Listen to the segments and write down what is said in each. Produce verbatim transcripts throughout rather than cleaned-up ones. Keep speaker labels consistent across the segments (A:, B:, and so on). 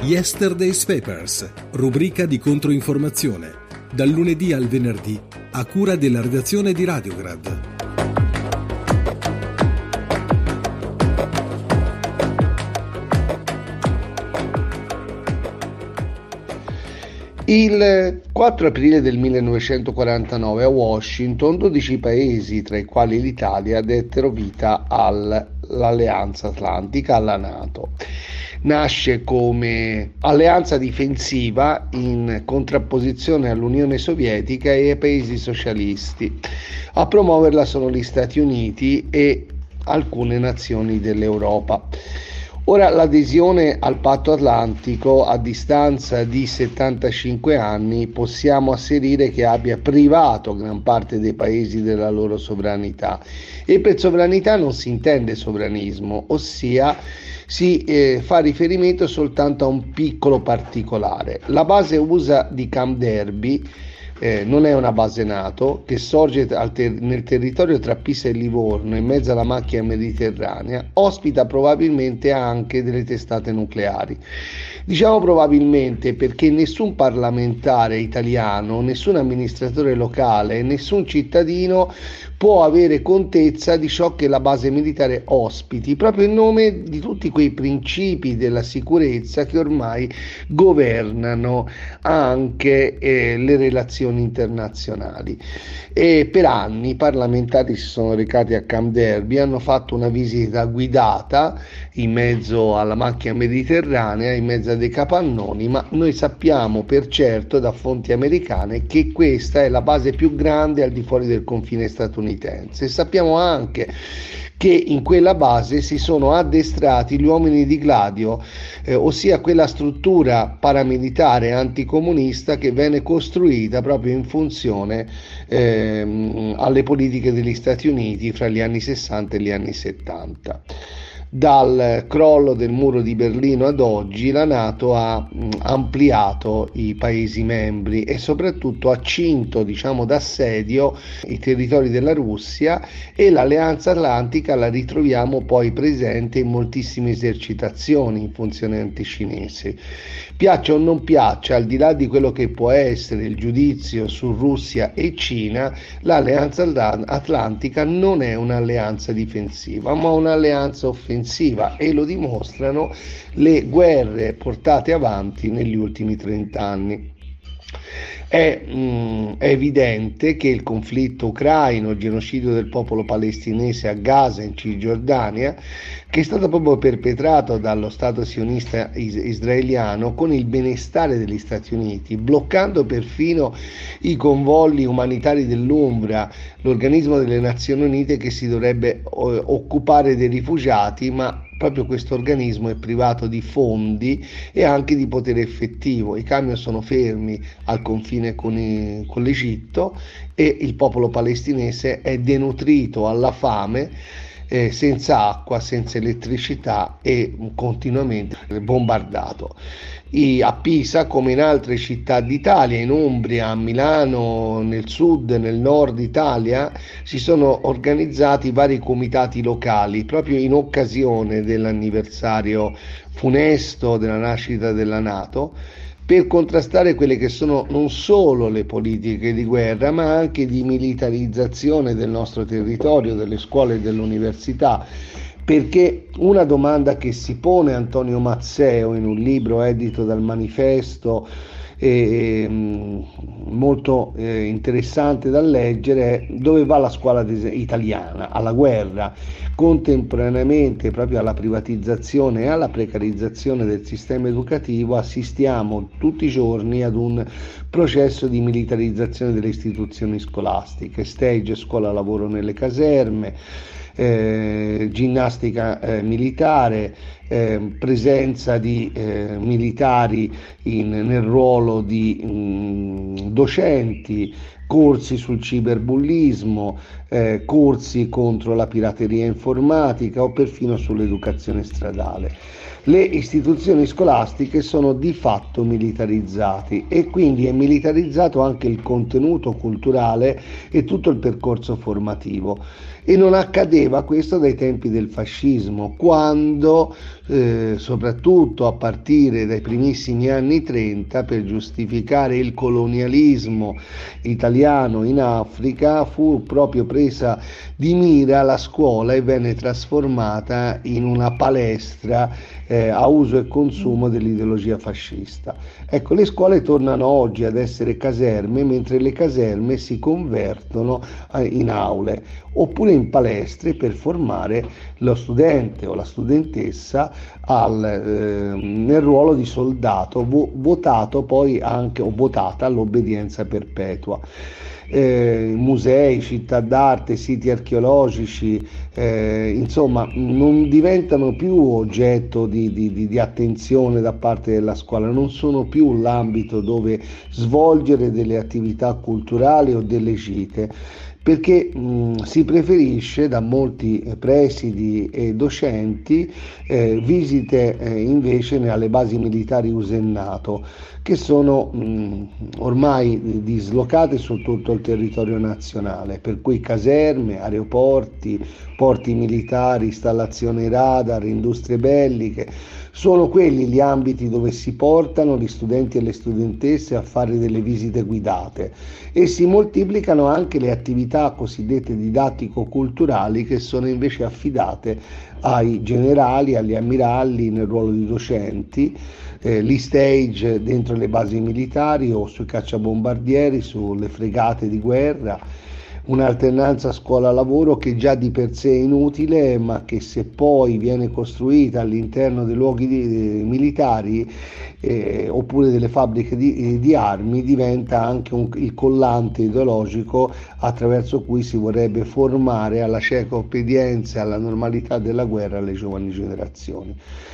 A: Yesterday's Papers, rubrica di controinformazione, dal lunedì al venerdì, a cura della redazione di Radiograd.
B: Il quattro aprile del millenovecentoquarantanove a Washington dodici paesi, tra i quali l'Italia, dettero vita all'Alleanza Atlantica, alla NATO. Nasce come alleanza difensiva in contrapposizione all'Unione Sovietica e ai paesi socialisti. A promuoverla sono gli Stati Uniti e alcune nazioni dell'Europa. Ora, l'adesione al Patto Atlantico, a distanza di settantacinque anni, possiamo asserire che abbia privato gran parte dei paesi della loro sovranità. E per sovranità non si intende sovranismo, ossia si eh, fa riferimento soltanto a un piccolo particolare. La base U S A di Camp Darby Eh, non è una base NATO, che sorge al ter- nel territorio tra Pisa e Livorno, in mezzo alla macchia mediterranea, ospita probabilmente anche delle testate nucleari. Diciamo probabilmente perché nessun parlamentare italiano, nessun amministratore locale, nessun cittadino può avere contezza di ciò che la base militare ospiti, proprio in nome di tutti quei principi della sicurezza che ormai governano anche eh, le relazioni internazionali. E per anni i parlamentari si sono recati a Camp Darby, hanno fatto una visita guidata in mezzo alla macchia mediterranea, in mezzo a dei capannoni, ma noi sappiamo per certo da fonti americane che questa è la base più grande al di fuori del confine statunitense. Sappiamo anche che in quella base si sono addestrati gli uomini di Gladio, eh, ossia quella struttura paramilitare anticomunista che venne costruita proprio in funzione eh, alle politiche degli Stati Uniti fra gli anni sessanta e gli anni settanta. Dal crollo del muro di Berlino ad oggi la NATO ha mh, ampliato i paesi membri e soprattutto ha cinto, diciamo, d'assedio i territori della Russia, e l'Alleanza Atlantica la ritroviamo poi presente in moltissime esercitazioni in funzione anticinese. Piaccia o non piaccia, al di là di quello che può essere il giudizio su Russia e Cina, l'Alleanza Atlantica non è un'alleanza difensiva, ma un'alleanza offensiva, e lo dimostrano le guerre portate avanti negli ultimi trent'anni. È, mh, è evidente che il conflitto ucraino, il genocidio del popolo palestinese a Gaza, in Cisgiordania, che è stato proprio perpetrato dallo Stato sionista is- israeliano con il benestare degli Stati Uniti, bloccando perfino i convogli umanitari dell'UNRWA, l'organismo delle Nazioni Unite che si dovrebbe o- occupare dei rifugiati, ma proprio questo organismo è privato di fondi e anche di potere effettivo. I camion sono fermi al confine con, i, con l'Egitto e il popolo palestinese è denutrito alla fame, eh, senza acqua, senza elettricità e continuamente bombardato. I, a Pisa, come in altre città d'Italia, in Umbria, a Milano, nel sud, nel nord Italia, si sono organizzati vari comitati locali proprio in occasione dell'anniversario funesto della nascita della NATO, per contrastare quelle che sono non solo le politiche di guerra, ma anche di militarizzazione del nostro territorio, delle scuole e dell'università. Perché una domanda che si pone Antonio Mazzeo in un libro edito dal Manifesto, eh, molto eh, interessante da leggere, è: dove va la scuola italiana? Alla guerra. Contemporaneamente proprio alla privatizzazione e alla precarizzazione del sistema educativo assistiamo tutti i giorni ad un processo di militarizzazione delle istituzioni scolastiche, stage scuola lavoro nelle caserme, Eh, ginnastica eh, militare, eh, presenza di eh, militari in, nel ruolo di mh, docenti, corsi sul cyberbullismo, eh, corsi contro la pirateria informatica o perfino sull'educazione stradale. Le istituzioni scolastiche sono di fatto militarizzate e quindi è militarizzato anche il contenuto culturale e tutto il percorso formativo. E non accadeva questo dai tempi del fascismo, quando eh, soprattutto a partire dai primissimi anni trenta, per giustificare il colonialismo italiano in Africa, fu proprio presa di mira la scuola e venne trasformata in una palestra eh, a uso e consumo dell'ideologia fascista. Ecco, le scuole tornano oggi ad essere caserme, mentre le caserme si convertono in aule oppure in palestre per formare lo studente o la studentessa al, eh, nel ruolo di soldato, vo- votato poi anche o votata all'obbedienza perpetua. Eh, musei, città d'arte, siti archeologici, eh, insomma, non diventano più oggetto di, di, di, di attenzione da parte della scuola, non sono più l'ambito dove svolgere delle attività culturali o delle gite, perché mh, si preferisce da molti eh, presidi e docenti eh, visite eh, invece alle basi militari U S E NATO, che sono mh, ormai dislocate su tutto il territorio nazionale, per cui caserme, aeroporti, porti militari, installazioni radar, industrie belliche, sono quelli gli ambiti dove si portano gli studenti e le studentesse a fare delle visite guidate, e si moltiplicano anche le attività cosiddette didattico-culturali, che sono invece affidate ai generali, agli ammiragli nel ruolo di docenti, eh, gli stage dentro le basi militari o sui cacciabombardieri, sulle fregate di guerra. Un'alternanza scuola-lavoro che già di per sé è inutile, ma che se poi viene costruita all'interno dei luoghi di, eh, militari eh, oppure delle fabbriche di, di armi, diventa anche un, il collante ideologico attraverso cui si vorrebbe formare alla cieca obbedienza e alla normalità della guerra le giovani generazioni.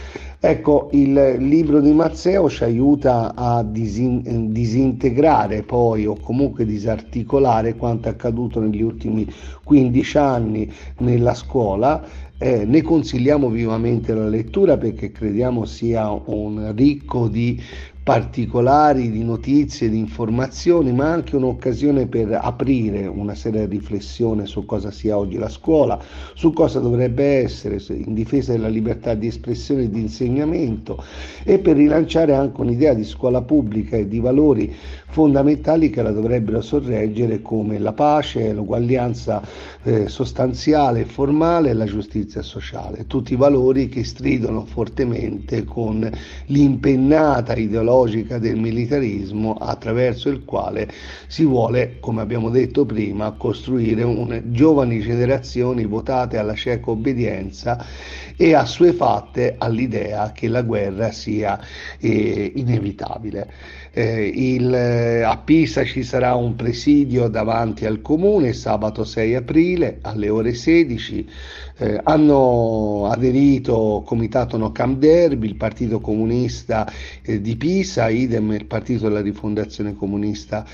B: Ecco, il libro di Mazzeo ci aiuta a disin- disintegrare poi o comunque disarticolare quanto accaduto negli ultimi quindici anni nella scuola. Eh, ne consigliamo vivamente la lettura perché crediamo sia un ricco di particolari, di notizie, di informazioni, ma anche un'occasione per aprire una seria riflessione su cosa sia oggi la scuola, su cosa dovrebbe essere in difesa della libertà di espressione e di insegnamento, e per rilanciare anche un'idea di scuola pubblica e di valori fondamentali che la dovrebbero sorreggere, come la pace, l'uguaglianza eh, sostanziale e formale e la giustizia sociale, tutti valori che stridono fortemente con l'impennata ideologica del militarismo, attraverso il quale si vuole, come abbiamo detto prima, costruire un, giovani generazioni votate alla cieca obbedienza e assuefatte all'idea che la guerra sia eh, inevitabile. Eh, il, a Pisa ci sarà un presidio davanti al comune sabato sei aprile alle ore sedici. Eh, hanno aderito Comitato No Camp Derby, il Partito Comunista eh, di Pisa, idem il Partito della Rifondazione Comunista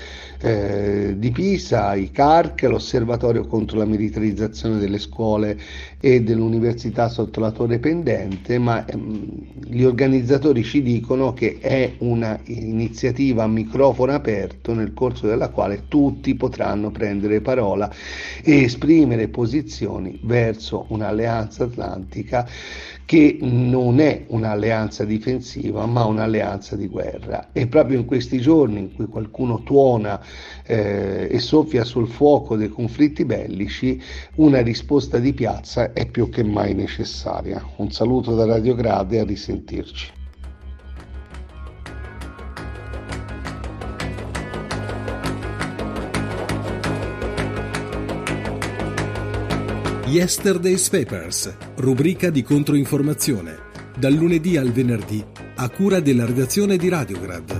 B: eh, di Pisa, i C A R C, l'Osservatorio contro la militarizzazione delle scuole e dell'università sotto la torre pendente, ma ehm, gli organizzatori ci dicono che è una iniziativa a microfono aperto nel corso della quale tutti potranno prendere parola e esprimere posizioni verso un'alleanza atlantica che non è un'alleanza difensiva ma un'alleanza di guerra. E proprio in questi giorni in cui qualcuno tuona eh, e soffia sul fuoco dei conflitti bellici, una risposta di piazza è più che mai necessaria. Un saluto da Radio Grad e a risentirci.
A: Yesterday's Papers, rubrica di controinformazione, dal lunedì al venerdì, a cura della redazione di Radiograd.